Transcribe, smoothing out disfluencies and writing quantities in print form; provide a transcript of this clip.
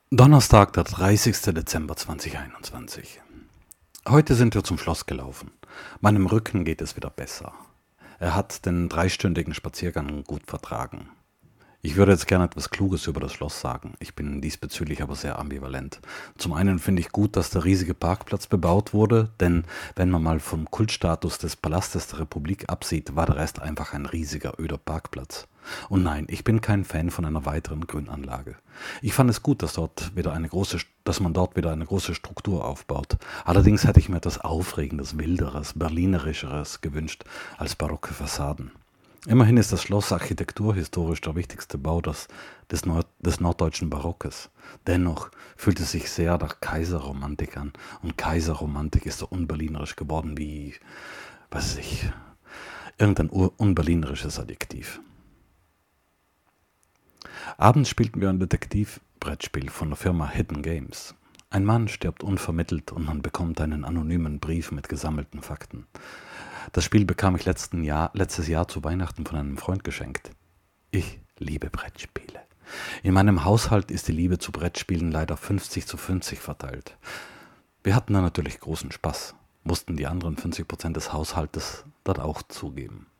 Donnerstag, der 30. Dezember 2021. Heute sind wir zum Schloss gelaufen. Meinem Rücken geht es wieder besser. Er hat den dreistündigen Spaziergang gut vertragen. Ich würde jetzt gerne etwas Kluges über das Schloss sagen. Ich bin diesbezüglich aber sehr ambivalent. Zum einen finde ich gut, dass der riesige Parkplatz bebaut wurde, denn wenn man mal vom Kultstatus des Palastes der Republik absieht, war der Rest einfach ein riesiger, öder Parkplatz. Und nein, ich bin kein Fan von einer weiteren Grünanlage. Ich fand es gut, dass man dort wieder eine große Struktur aufbaut. Allerdings hätte ich mir etwas Aufregendes, Wilderes, Berlinerischeres gewünscht als barocke Fassaden. Immerhin ist das Schloss architekturhistorisch der wichtigste Bau des norddeutschen Barockes. Dennoch fühlt es sich sehr nach Kaiserromantik an. Und Kaiserromantik ist so unberlinerisch geworden wie, weiß ich, irgendein unberlinerisches Adjektiv. Abends spielten wir ein Detektivbrettspiel von der Firma Hidden Games. Ein Mann stirbt unvermittelt und man bekommt einen anonymen Brief mit gesammelten Fakten. Das Spiel bekam ich letztes Jahr zu Weihnachten von einem Freund geschenkt. Ich liebe Brettspiele. In meinem Haushalt ist die Liebe zu Brettspielen leider 50:50 verteilt. Wir hatten da natürlich großen Spaß, mussten die anderen 50% des Haushaltes dort auch zugeben.